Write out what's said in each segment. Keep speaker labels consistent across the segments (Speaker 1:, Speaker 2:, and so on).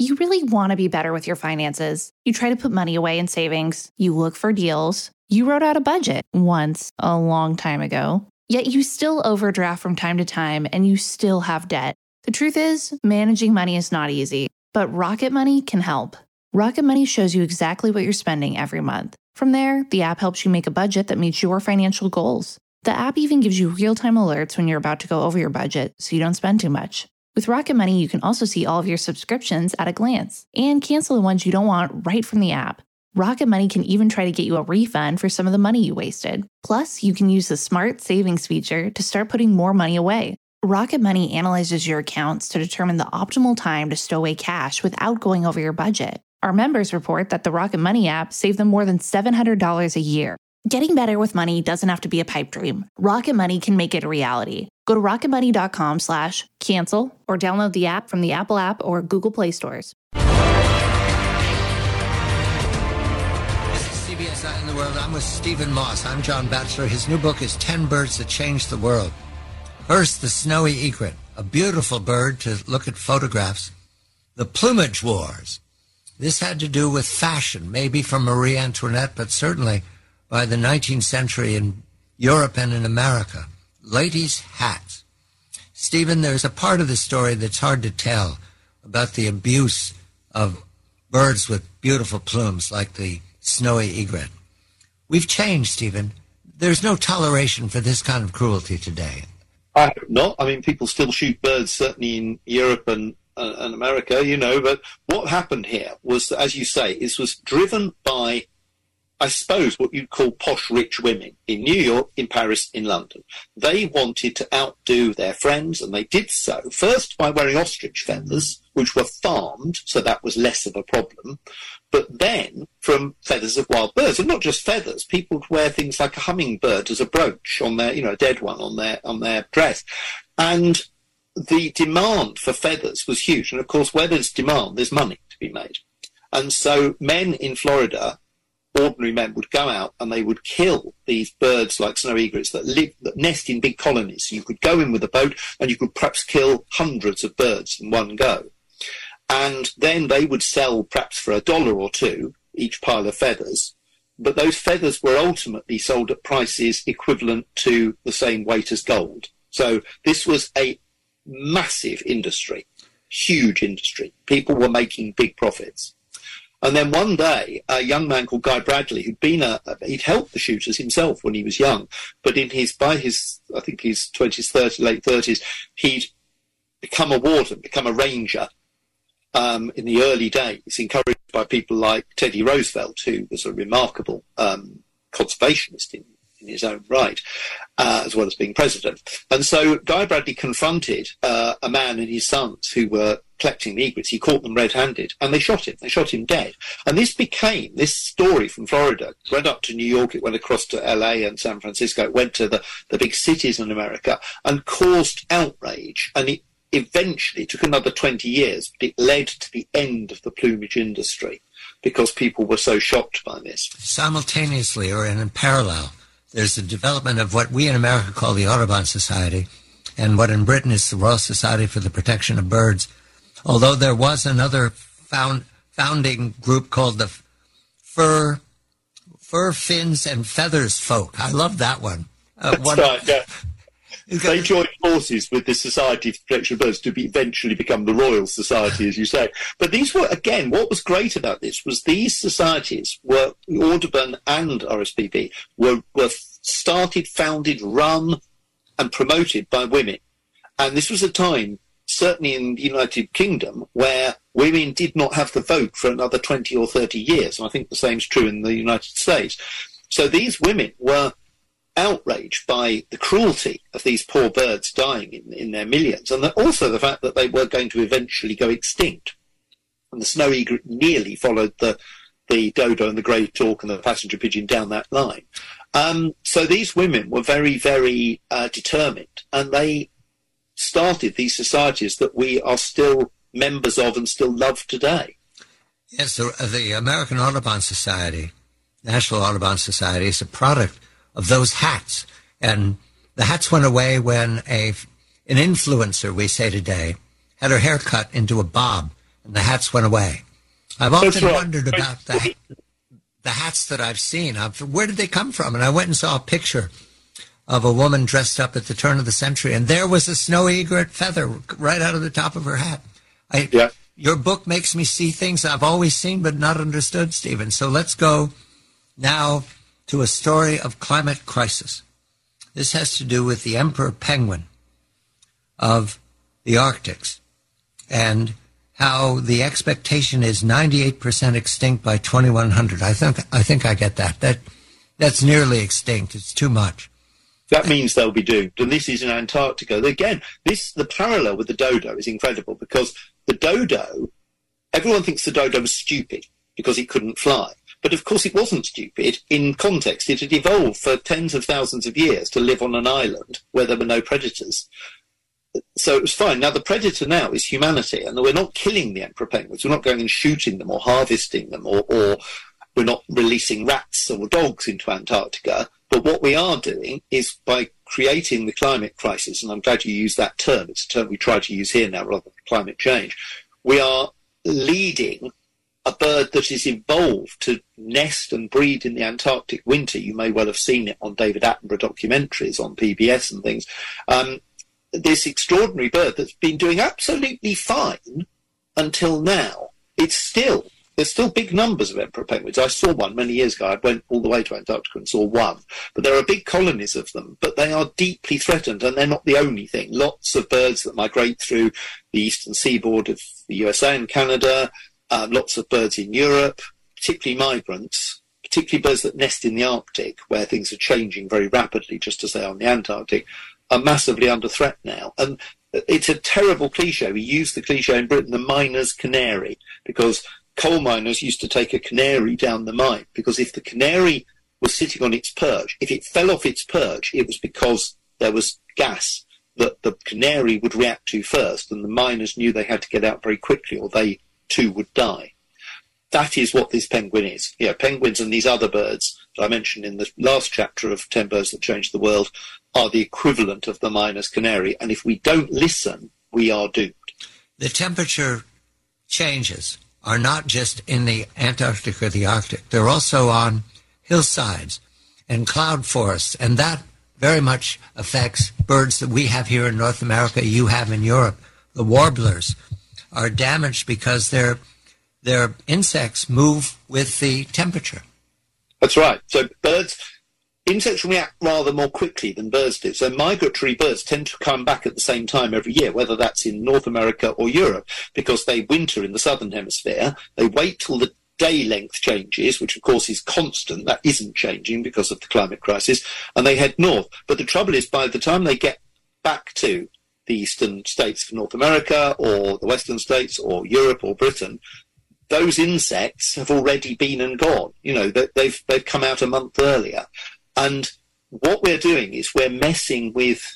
Speaker 1: You really want to be better with your finances. You try to put money away in savings. You look for deals. You wrote out a budget once a long time ago. Yet you still overdraft from time to time and you still have debt. The truth is, managing money is not easy, but Rocket Money can help. Rocket Money shows you exactly what you're spending every month. From there, the app helps you make a budget that meets your financial goals. The app even gives you real-time alerts when you're about to go over your budget so you don't spend too much. With Rocket Money, you can also see all of your subscriptions at a glance and cancel the ones you don't want right from the app. Rocket Money can even try to get you a refund for some of the money you wasted. Plus, you can use the Smart Savings feature to start putting more money away. Rocket Money analyzes your accounts to determine the optimal time to stow away cash without going over your budget. Our members report that the Rocket Money app saved them more than $700 a year. Getting better with money doesn't have to be a pipe dream. Rocket Money can make it a reality. Go to rocketmoney.com/cancel or download the app from the Apple App or Google Play stores.
Speaker 2: CBS Out in the World. I'm with Stephen Moss. I'm John Batchelor. His new book is 10 Birds That Changed the World. First, the snowy egret, a beautiful bird to look at photographs. The plumage wars. This had to do with fashion, maybe from Marie Antoinette, but certainly by the 19th century in Europe and in America. Ladies' hats. Stephen, there's a part of the story that's hard to tell about the abuse of birds with beautiful plumes like the snowy egret. We've changed, Stephen. There's no toleration for this kind of cruelty today.
Speaker 3: I hope not. I mean, people still shoot birds, certainly in Europe and America, but what happened here was that, as you say, this was driven by, I suppose, what you'd call posh rich women in New York, in Paris, in London. They wanted to outdo their friends, and they did so, first by wearing ostrich feathers, which were farmed, so that was less of a problem, but then from feathers of wild birds, and not just feathers. People would wear things like a hummingbird as a brooch on their, a dead one on their dress. And the demand for feathers was huge. And of course, where there's demand, there's money to be made. And so men in Florida, ordinary men, would go out and they would kill these birds like snowy egrets that nest in big colonies. So you could go in with a boat and you could perhaps kill hundreds of birds in one go. And then they would sell perhaps for $1 or $2 each pile of feathers. But those feathers were ultimately sold at prices equivalent to the same weight as gold. So this was a massive industry, huge industry. People were making big profits. And then one day, a young man called Guy Bradley, he'd helped the shooters himself when he was young, but by his 20s, late 30s, he'd become a warden, become a ranger in the early days, encouraged by people like Teddy Roosevelt, who was a remarkable conservationist in his own right, as well as being president. And so Guy Bradley confronted a man and his sons who were collecting the egrets. He caught them red-handed, and they shot him. They shot him dead. And this story from Florida went up to New York, it went across to LA and San Francisco, it went to the big cities in America, and caused outrage. And it eventually took another 20 years, but it led to the end of the plumage industry because people were so shocked by this.
Speaker 2: Simultaneously, or in parallel, there's the development of what we in America call the Audubon Society, and what in Britain is the Royal Society for the Protection of Birds. Although there was another founding group called the Fur, Fins, and Feathers Folk. I love that one.
Speaker 3: That's right, yeah. They joined forces with the Society for the Protection of Birds to eventually become the Royal Society, as you say. But these were, again, what was great about this was these societies were, Audubon and RSPB, were started, founded, run, and promoted by women. And this was a time, certainly in the United Kingdom, where women did not have the vote for another 20 or 30 years. And I think the same is true in the United States. So these women were outraged by the cruelty of these poor birds dying in their millions, and also the fact that they were going to eventually go extinct. And the snowy egret nearly followed the dodo and the great auk and the passenger pigeon down that line. So these women were very, very determined, and they started these societies that we are still members of and still love today.
Speaker 2: Yes, the American Audubon Society, National Audubon Society, is a product of those hats. And the hats went away when an influencer, we say today, had her hair cut into a bob and the hats went away. I've often wondered about the hats that I've seen. Where did they come from? And I went and saw a picture of a woman dressed up at the turn of the century, and there was a snowy egret feather right out of the top of her hat. Your book makes me see things I've always seen but not understood, Stephen. So let's go now to a story of climate crisis. This has to do with the emperor penguin of the Arctics and how the expectation is 98% extinct by 2100. I think I get that. That's nearly extinct. It's too much.
Speaker 3: That means they'll be doomed. And this is in Antarctica. Again, the parallel with the dodo is incredible, because the dodo, everyone thinks the dodo was stupid because it couldn't fly. But of course it wasn't stupid. In context, it had evolved for tens of thousands of years to live on an island where there were no predators. So it was fine. Now, the predator now is humanity, and we're not killing the emperor penguins. We're not going and shooting them or harvesting them, or we're not releasing rats or dogs into Antarctica. But what we are doing is, by creating the climate crisis, and I'm glad you used that term, it's a term we try to use here now rather than climate change, we are leading a bird that is evolved to nest and breed in the Antarctic winter. You may well have seen it on David Attenborough documentaries on PBS and things. This extraordinary bird that's been doing absolutely fine until now. There's still big numbers of emperor penguins. I saw one many years ago. I went all the way to Antarctica and saw one. But there are big colonies of them, but they are deeply threatened, and they're not the only thing. Lots of birds that migrate through the eastern seaboard of the USA and Canada, lots of birds in Europe, particularly migrants, particularly birds that nest in the Arctic, where things are changing very rapidly, just as they are in the Antarctic, are massively under threat now. And it's a terrible cliche. We use the cliche in Britain, the miner's canary, because coal miners used to take a canary down the mine, because if the canary was sitting on its perch, if it fell off its perch, it was because there was gas that the canary would react to first, and the miners knew they had to get out very quickly or they too would die. That is what this penguin is. Penguins and these other birds that I mentioned in the last chapter of 10 Birds That Changed the World are the equivalent of the miner's canary, and if we don't listen, we are doomed.
Speaker 2: The temperature changes are not just in the Antarctic or the Arctic. They're also on hillsides and cloud forests, and that very much affects birds that we have here in North America, you have in Europe. The warblers are damaged because their insects move with the temperature.
Speaker 3: That's right. So insects react rather more quickly than birds do. So migratory birds tend to come back at the same time every year, whether that's in North America or Europe, because they winter in the southern hemisphere. They wait till the day length changes, which of course is constant. That isn't changing because of the climate crisis, and they head north. But the trouble is, by the time they get back to the eastern states of North America or the western states or Europe or Britain, those insects have already been and gone. They've come out a month earlier. And what we're doing is we're messing with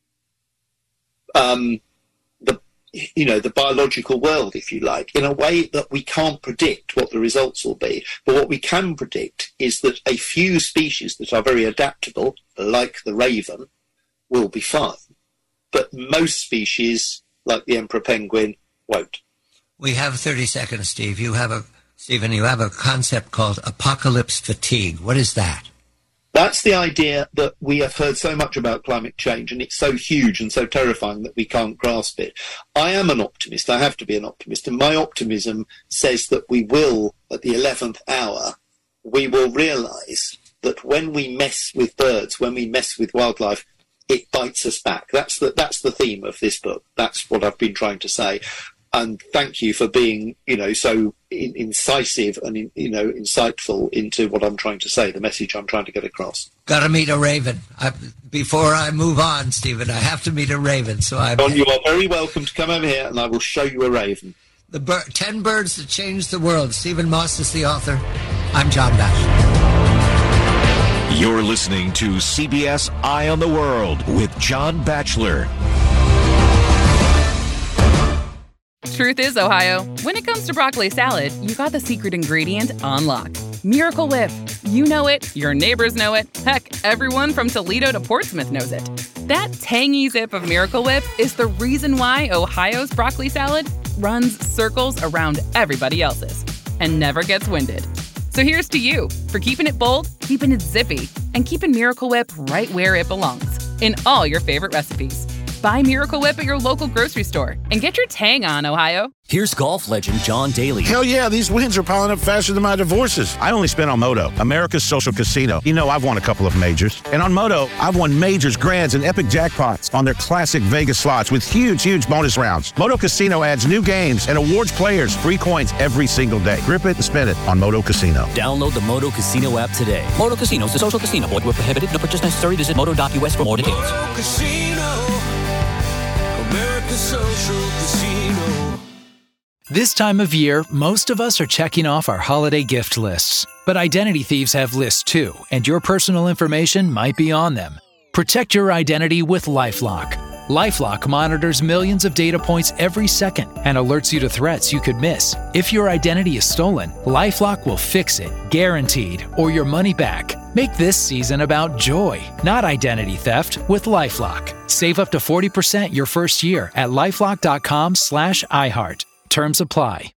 Speaker 3: the biological world, if you like, in a way that we can't predict what the results will be. But what we can predict is that a few species that are very adaptable, like the raven, will be fine. But most species, like the emperor penguin, won't.
Speaker 2: We have 30 seconds, Steve. Stephen, you have a concept called apocalypse fatigue. What is that?
Speaker 3: That's the idea that we have heard so much about climate change, and it's so huge and so terrifying that we can't grasp it. I am an optimist. I have to be an optimist. And my optimism says that we will, at the 11th hour, we will realise that when we mess with birds, when we mess with wildlife, it bites us back. That's the theme of this book. That's what I've been trying to say. And thank you for being, so incisive and, insightful into what I'm trying to say, the message I'm trying to get across.
Speaker 2: Got to meet a raven. Before I move on, Stephen, I have to meet a raven. So
Speaker 3: you are very welcome to come over here, and I will show you a raven.
Speaker 2: 10 Birds That Changed the World. Stephen Moss is the author. I'm John Batchelor.
Speaker 4: You're listening to CBS Eye on the World with John Batchelor.
Speaker 5: Truth is, Ohio, when it comes to broccoli salad, you got the secret ingredient on lock. Miracle Whip. You know it, your neighbors know it, heck, everyone from Toledo to Portsmouth knows it. That tangy zip of Miracle Whip is the reason why Ohio's broccoli salad runs circles around everybody else's and never gets winded. So here's to you for keeping it bold, keeping it zippy, and keeping Miracle Whip right where it belongs, in all your favorite recipes. Buy Miracle Whip at your local grocery store and get your tang on, Ohio.
Speaker 6: Here's golf legend John Daly.
Speaker 7: Hell yeah, these wins are piling up faster than my divorces. I only spent on Moto, America's social casino. You know, I've won a couple of majors. And on Moto, I've won majors, grands, and epic jackpots on their classic Vegas slots with huge bonus rounds. Moto Casino adds new games and awards players free coins every single day. Grip it and spin it on Moto Casino.
Speaker 6: Download the Moto Casino app today. Moto Casino is a social casino. Void where prohibited. No purchase necessary. Visit moto.us for more details.
Speaker 8: Moto Casino, America's social casino.
Speaker 9: This time of year, most of us are checking off our holiday gift lists. But identity thieves have lists too, and your personal information might be on them. Protect your identity with LifeLock. LifeLock monitors millions of data points every second and alerts you to threats you could miss. If your identity is stolen, LifeLock will fix it, guaranteed, or your money back. Make this season about joy, not identity theft, with LifeLock. Save up to 40% your first year at LifeLock.com/iHeart. Terms apply.